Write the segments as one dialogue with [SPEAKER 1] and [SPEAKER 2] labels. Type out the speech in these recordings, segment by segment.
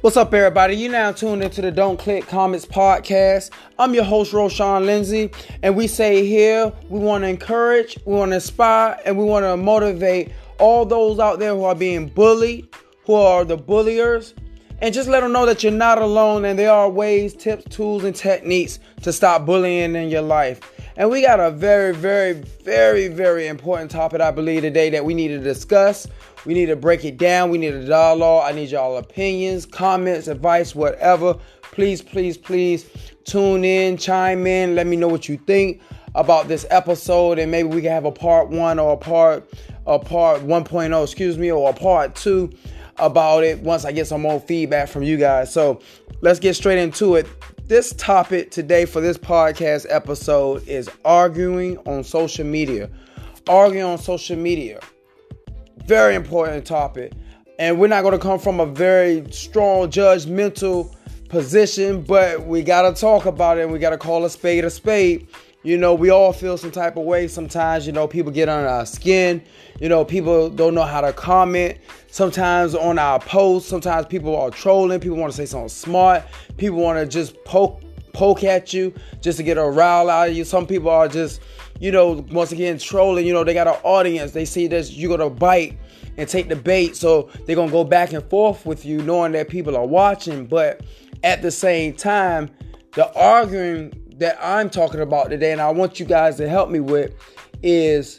[SPEAKER 1] What's up, everybody? You now tuned into the Don't Click Comments podcast. I'm your host, Roshan Lindsay, and we say here we want to encourage, we want to inspire, and we want to motivate all those out there who are being bullied, who are the bulliers, and just let them know that you're not alone and there are ways, tips, tools, and techniques to stop bullying in your life. And we got a very, very, very, very important topic, I believe, today that we need to discuss. We need to break it down. We need a dialogue. I need y'all opinions, comments, advice, whatever. Please, please, please tune in, chime in. Let me know what you think about this episode, and maybe we can have a part 1 or a part 1.0, or a part 2 about it once I get some more feedback from you guys. So let's get straight into it. This topic today for this podcast episode is arguing on social media. Arguing on social media. Very important topic. And we're not going to come from a very strong judgmental position, but we got to talk about it and we got to call a spade a spade. You know, we all feel some type of way sometimes. You know, people get under our skin. You know, people don't know how to comment sometimes on our posts. Sometimes people are trolling. People want to say something smart. People want to just poke at you just to get a rile out of you. Some people are just, you know, once again, trolling. You know, they got an audience. They see this, you're going to bite and take the bait. So they're going to go back and forth with you knowing that people are watching. But at the same time, the arguing that I'm talking about today, and I want you guys to help me with, is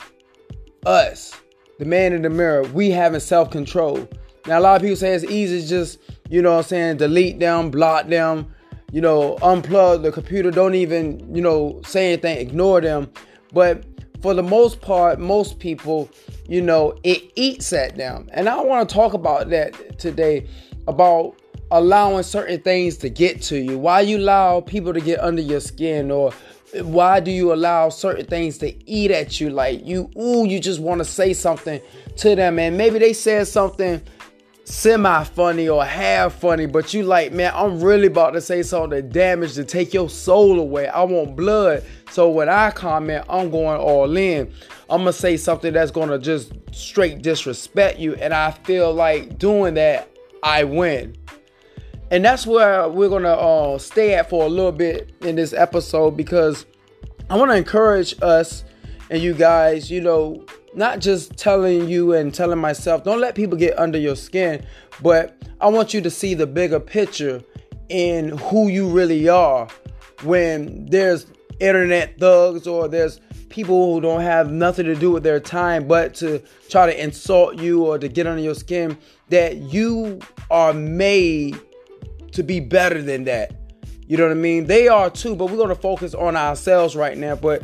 [SPEAKER 1] us, the man in the mirror. We having self-control. Now, a lot of people say it's easy to just, you know what I'm saying, delete them, block them, you know, unplug the computer, don't even, you know, say anything, ignore them. But for the most part, most people, you know, it eats at them. And I want to talk about that today, about allowing certain things to get to you. Why you allow people to get under your skin, or why do you allow certain things to eat at you? Like you just want to say something to them, and maybe they said something semi-funny or half funny, but you like, man, I'm really about to say something damage to take your soul away. I want blood. So when I comment, I'm going all in. I'm going to say something that's going to just straight disrespect you, and I feel like doing that, I win. And that's where we're going to stay at for a little bit in this episode, because I want to encourage us and you guys, you know, not just telling you and telling myself, don't let people get under your skin, but I want you to see the bigger picture in who you really are when there's internet thugs or there's people who don't have nothing to do with their time but to try to insult you or to get under your skin, that you are made to be better than that. You know what I mean? They are too, but we're going to focus on ourselves right now. But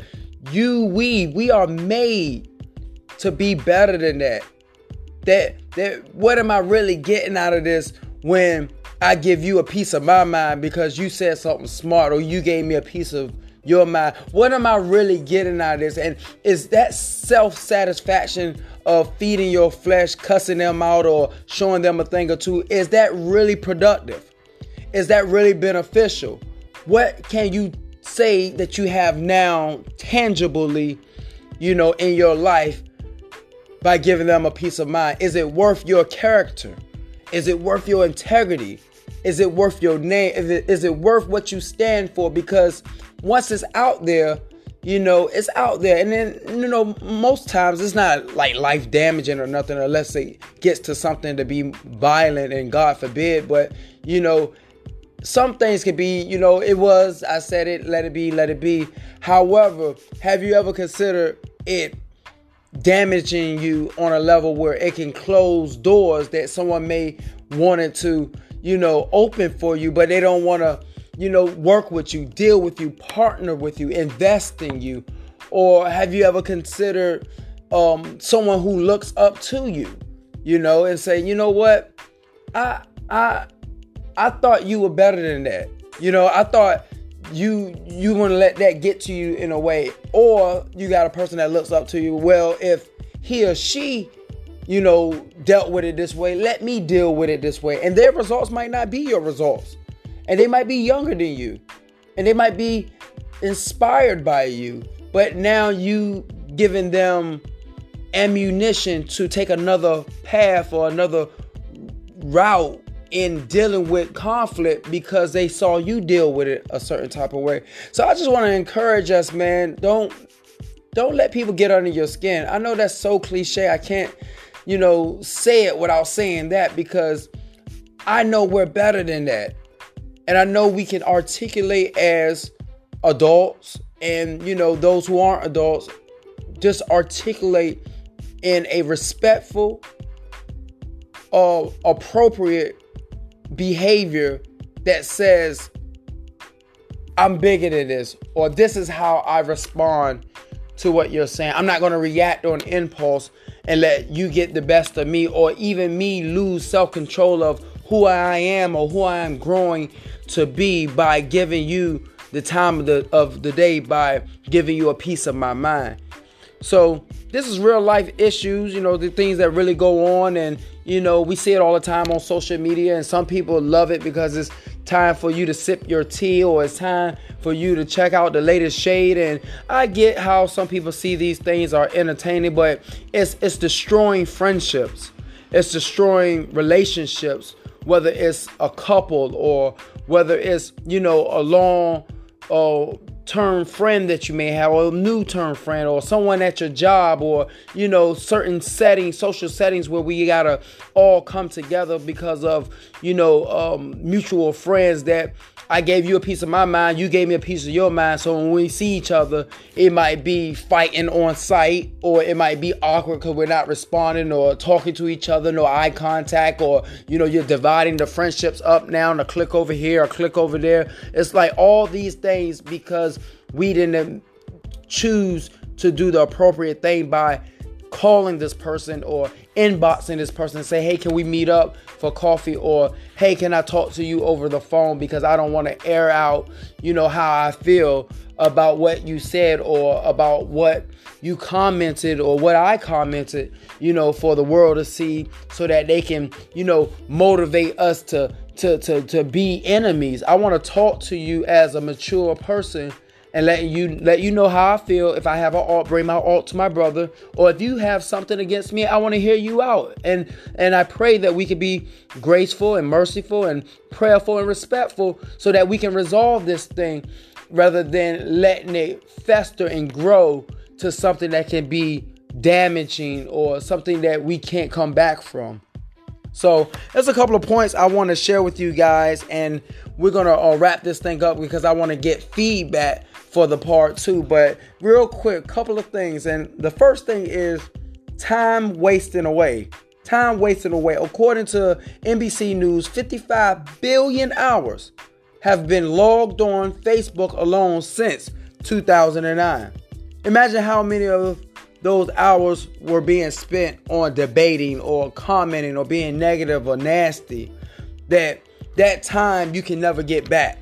[SPEAKER 1] we are made to be better than that. That what am I really getting out of this when I give you a piece of my mind because you said something smart or you gave me a piece of your mind? What am I really getting out of this? And is that self-satisfaction of feeding your flesh, cussing them out or showing them a thing or two, is that really productive? Is that really beneficial? What can you say that you have now tangibly, you know, in your life by giving them a peace of mind? Is it worth your character? Is it worth your integrity? Is it worth your name? Is it worth what you stand for? Because once it's out there, you know, it's out there. And then, you know, most times it's not like life damaging or nothing, unless it gets to something to be violent, and God forbid. But, you know, some things can be, you know, I said it, let it be. However, have you ever considered it damaging you on a level where it can close doors that someone may wanted to, you know, open for you, but they don't want to, you know, work with you, deal with you, partner with you, invest in you? Or have you ever considered someone who looks up to you, you know, and say, you know what, I thought you were better than that. You know, I thought you want to let that get to you in a way. Or you got a person that looks up to you. Well, if he or she, you know, dealt with it this way, let me deal with it this way. And their results might not be your results. And they might be younger than you. And they might be inspired by you. But now you giving them ammunition to take another path or another route in dealing with conflict because they saw you deal with it a certain type of way. So I just want to encourage us, man. Don't let people get under your skin. I know that's so cliche. I can't, say it without saying that, because I know we're better than that. And I know we can articulate as adults, and, those who aren't adults, just articulate in a respectful, appropriate behavior that says, I'm bigger than this, or this is how I respond to what you're saying. I'm not going to react on impulse and let you get the best of me, or even me lose self-control of who I am or who I am growing to be by giving you the time of the day, by giving you a piece of my mind. So this is real life issues, the things that really go on. And, we see it all the time on social media, and some people love it because it's time for you to sip your tea, or it's time for you to check out the latest shade. And I get how some people see these things are entertaining, but it's destroying friendships. It's destroying relationships, whether it's a couple or whether it's, a long term friend that you may have, or a new term friend, or someone at your job, or certain settings, social settings where we gotta all come together because of mutual friends that I gave you a piece of my mind, you gave me a piece of your mind. So when we see each other, it might be fighting on sight, or it might be awkward because we're not responding or talking to each other, no eye contact, or you're dividing the friendships up now, and a click over here, a click over there. It's like all these things because we didn't choose to do the appropriate thing by calling this person or inboxing this person and say, hey, can we meet up for coffee? Or, hey, can I talk to you over the phone, because I don't want to air out, how I feel about what you said, or about what you commented, or what I commented, for the world to see, so that they can, motivate us to be enemies. I want to talk to you as a mature person, and let you know how I feel. If I have an alt, bring my alt to my brother. Or if you have something against me, I want to hear you out. And I pray that we can be graceful and merciful and prayerful and respectful, so that we can resolve this thing, rather than letting it fester and grow to something that can be damaging, or something that we can't come back from. So there's a couple of points I want to share with you guys, and we're going to wrap this thing up because I want to get feedback for the part 2. But real quick, couple of things. And the first thing is time wasting away. Time wasting away. According to NBC News, 55 billion hours have been logged on Facebook alone since 2009. Imagine how many of those hours were being spent on debating or commenting or being negative or nasty. That time you can never get back.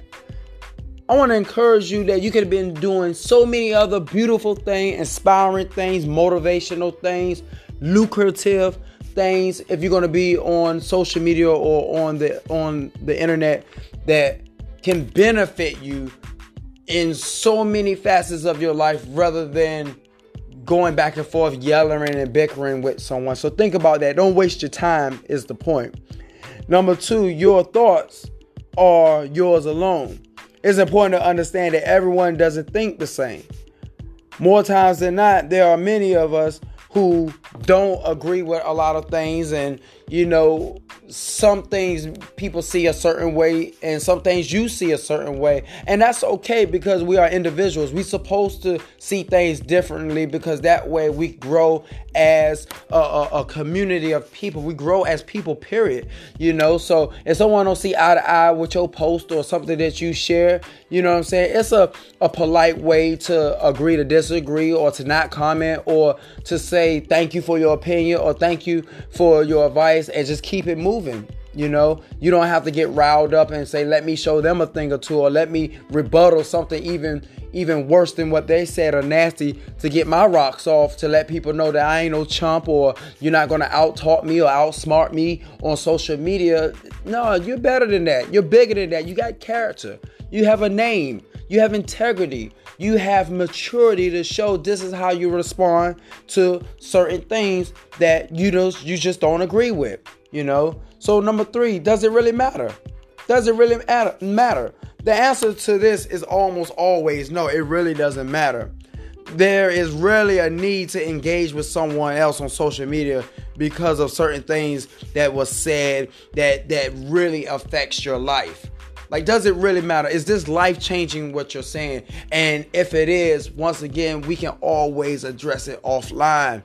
[SPEAKER 1] I want to encourage you that you could have been doing so many other beautiful things, inspiring things, motivational things, lucrative things. If you're going to be on social media or on the internet, that can benefit you in so many facets of your life, rather than going back and forth, yelling and bickering with someone. So think about that. Don't waste your time is the point. Number 2, your thoughts are yours alone. It's important to understand that everyone doesn't think the same. More times than not, there are many of us who don't agree with a lot of things, and some things people see a certain way, and some things you see a certain way, and that's okay, because we are individuals. We're supposed to see things differently, because that way we grow as a community of people. We grow as people, period. So if someone don't see eye to eye with your post or something that you share, it's a polite way to agree to disagree, or to not comment, or to say thank you for your opinion, or thank you for your advice, and just keep it moving. You don't have to get riled up and say, let me show them a thing or two, or let me rebuttal something even worse than what they said, or nasty, to get my rocks off, to let people know that I ain't no chump, or you're not going to out-talk me or outsmart me on social media. No, you're better than that. You're bigger than that. You got character. You have a name. You have integrity. you have maturity to show this is how you respond to certain things that you just don't agree with, So number 3, does it really matter? Does it really matter? The answer to this is almost always no, it really doesn't matter. There is really a need to engage with someone else on social media because of certain things that was said that really affects your life. Like, does it really matter? Is this life-changing what you're saying? And if it is, once again, we can always address it offline.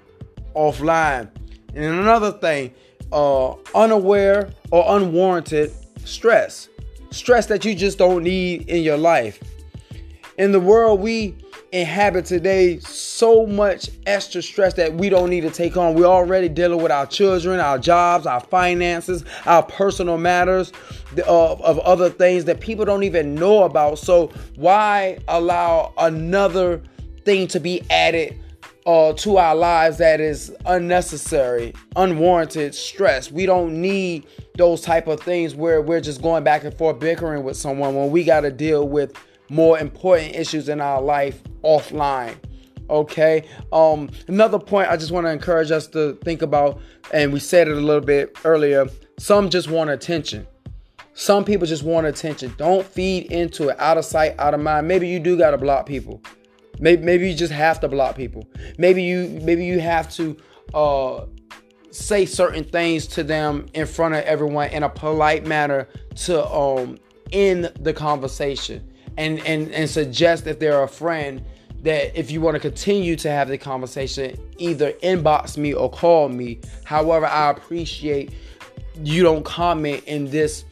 [SPEAKER 1] And another thing, unaware or unwarranted stress that you just don't need in your life. In the world we inhabit today, so much extra stress that we don't need to take on. We're already dealing with our children, our jobs, our finances, our personal matters of other things that people don't even know about. So why allow another thing to be added to our lives that is unnecessary, unwarranted stress? We don't need those type of things where we're just going back and forth bickering with someone when we got to deal with more important issues in our life offline. Okay. Another point I just want to encourage us to think about, and we said it a little bit earlier, some just want attention. Some people just want attention. Don't feed into it. Out of sight, out of mind. Maybe you do got to block people. Maybe you just have to block people. Maybe you have to say certain things to them in front of everyone in a polite manner to end the conversation. And suggest if they're a friend that if you want to continue to have the conversation, either inbox me or call me. However, I appreciate you don't comment in this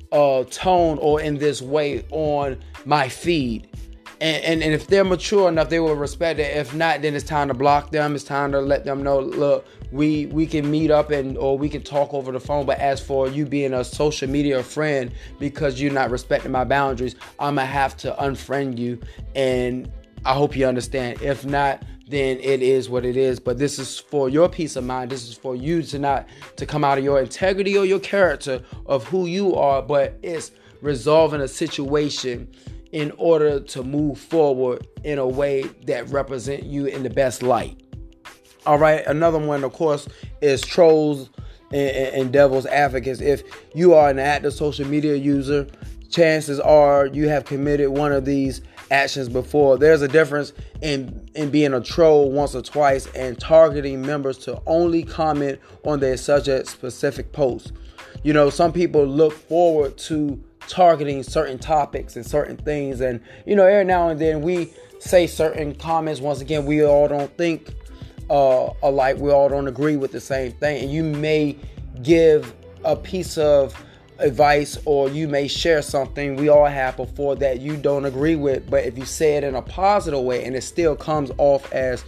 [SPEAKER 1] tone or in this way on my feed. And if they're mature enough, they will respect it. If not, then it's time to block them. It's time to let them know, look, we can meet up or we can talk over the phone. But as for you being a social media friend, because you're not respecting my boundaries, I'm going to have to unfriend you. And I hope you understand. If not, then it is what it is. But this is for your peace of mind. This is for you to come out of your integrity or your character of who you are. But it's resolving a situation in order to move forward in a way that represent you in the best light. All right. Another one, of course, is trolls and devil's advocates. If you are an active social media user, chances are you have committed one of these actions before. There's a difference in being a troll once or twice and targeting members to only comment on their subject specific posts. Some people look forward to targeting certain topics and certain things, and every now and then we say certain comments. Once again, we all don't think alike, we all don't agree with the same thing, and you may give a piece of advice or you may share something we all have before that you don't agree with, but if you say it in a positive way and it still comes off as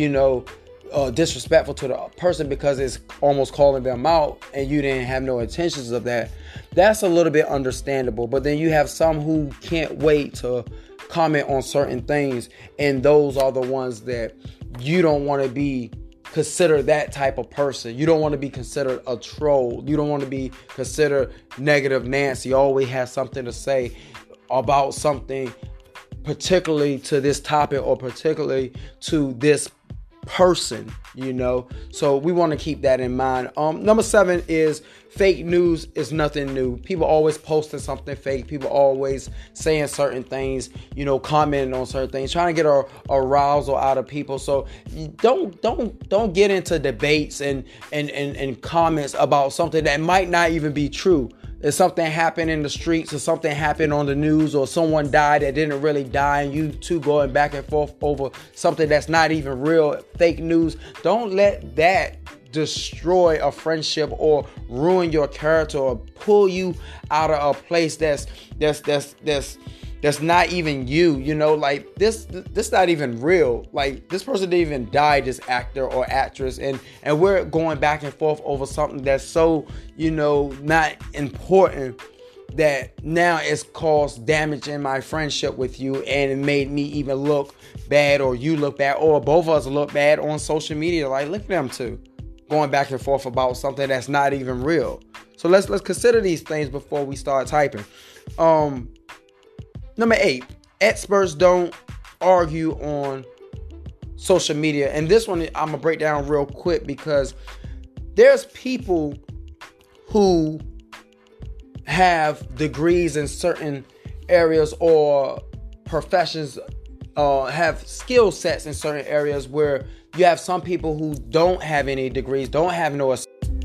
[SPEAKER 1] disrespectful to the person because it's almost calling them out and you didn't have no intentions of that, that's a little bit understandable. But then you have some who can't wait to comment on certain things, and those are the ones that you don't want to be considered that type of person. You don't want to be considered a troll. You don't want to be considered negative Nancy. Always has something to say about something, particularly to this topic or particularly to this person, so we want to keep that in mind. Number 7 is fake news is nothing new. People always posting something fake. People always saying certain things, commenting on certain things, trying to get a arousal out of people. So don't get into debates and comments about something that might not even be true. If something happened in the streets or something happened on the news or someone died that didn't really die and you two going back and forth over something that's not even real, fake news, don't let that destroy a friendship or ruin your character or pull you out of a place that's not even you, like this not even real. Like, this person didn't even die, this actor or actress, and we're going back and forth over something that's so, not important, that now it's caused damage in my friendship with you, and it made me even look bad, or you look bad, or both of us look bad on social media. Like, look at them two going back and forth about something that's not even real. So let's consider these things before we start typing. Number 8, experts don't argue on social media. And this one I'm gonna break down real quick, because there's people who have degrees in certain areas or professions, have skill sets in certain areas, where you have some people who don't have any degrees, don't have no.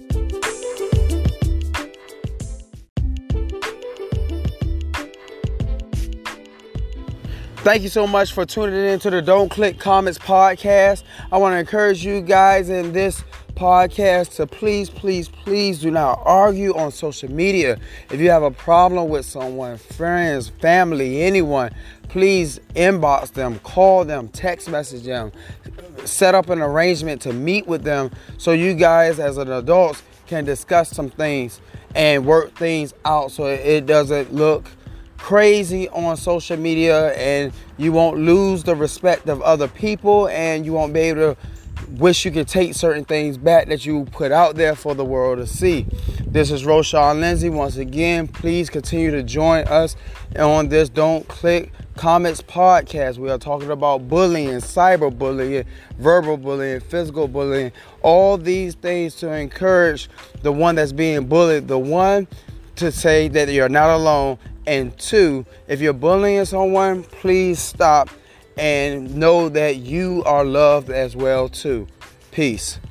[SPEAKER 1] Thank you so much for tuning into the Don't Click Comments podcast. I want to encourage you guys in this podcast to please do not argue on social media. If you have a problem with someone, friends, family, anyone, please inbox them, call them, text message them, set up an arrangement to meet with them, so you guys as an adults can discuss some things and work things out, so it doesn't look crazy on social media, and you won't lose the respect of other people, and you won't be able to wish you could take certain things back that you put out there for the world to see. This is Roshan Lindsay. Once again, please continue to join us on this Don't Click Comments podcast. We are talking about bullying, cyberbullying, verbal bullying, physical bullying, all these things to encourage the one that's being bullied, the one to say that you're not alone, and two, if you're bullying someone, please stop and know that you are loved as well too. Peace.